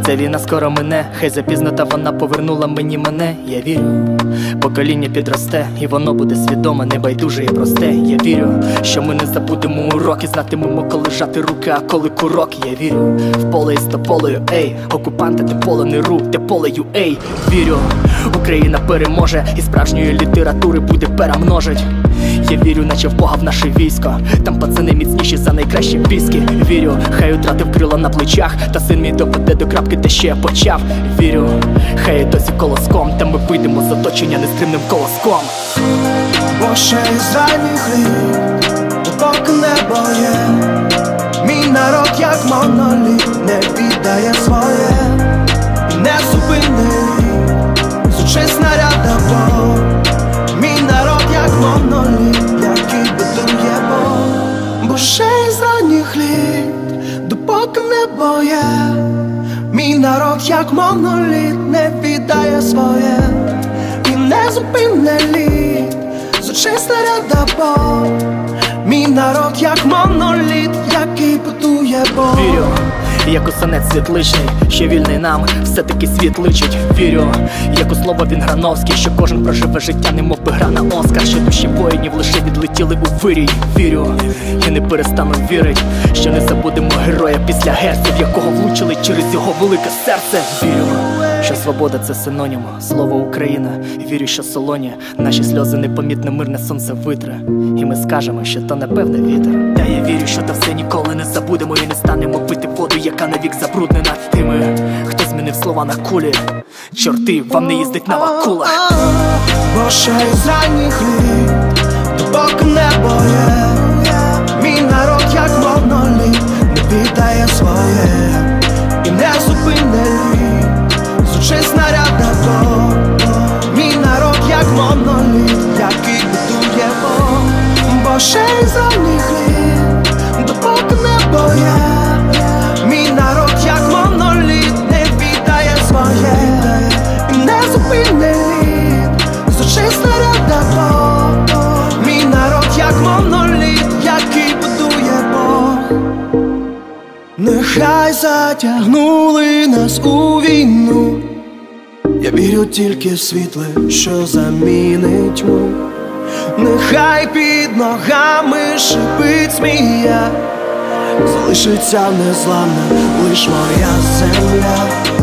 Ця війна скоро мине, хай запізно, та вона повернула мені мене. Я вірю, покоління підросте, і воно буде свідоме, небайдуже і просте. Я вірю, що ми не забудемо уроки, знатимемо, коли жати руки, а коли курок. Я вірю в поле із тополею, ей, окупанти, те поле не ру, те полею, ей. Вірю, Україна переможе, і справжньої літератури буде перемножить. Я вірю, наче в Бога в наше військо, там пацани міцніші за найкращі піски. Вірю, хай втратив крила на плечах, та син мій доведе до крапки, де ще я почав. Вірю, хай і досі колоском, та ми вийдемо з оточення нестримним колоском. Бо ще із ранніх літ, допоки небо є, мій народ як моноліт не віддає своє і не зупинить, звучить снаряда бо. Мій народ як моноліт, який бетонує бо ще із ранніх літ, допоки небо є, мій народ як моноліт не віддає своє і не зупине лід, звучить снаряда бо. Мій народ як моноліт, який будує бо. Вірю, як у сонець світличний, що вільний нам все-таки світ личить. Вірю, як у слово Вінграновський, що кожен проживе життя, немов би гра на Оскар, що душі воїнів лише відлетіли у вирій. Вірю, і не перестану вірить, що не забудемо героя після герців, якого влучили через його велике серце. Вірю, що свобода – це синонім слова Україна. Вірю, що солоні наші сльози непомітне мирне сонце витре, і ми скажемо, що то напевне вітер. Та я вірю, що то все ніколи не забудемо і не станемо пити воду, яка навік забруднена тими, хто змінив слова на кулі. Чорти, вам не їздить на вакулах. Бо ще із ранніх літ, допоки небо є, мій народ як моноліт не віддає своє і не зупине лід, звучить снаряда бо. Мій народ як моноліт, який будує бо ще із ранніх літ, допоки небо є, мій народ як моноліт не віддає своє і не зупине лід, звучить снаряда бо. Мій народ як моноліт, який будує Бог. Нехай затягнули нас у війну, я вірю тільки в світле, що замінить тьму. Нехай під ногами шипить змія, залишиться незламна лиш моя земля.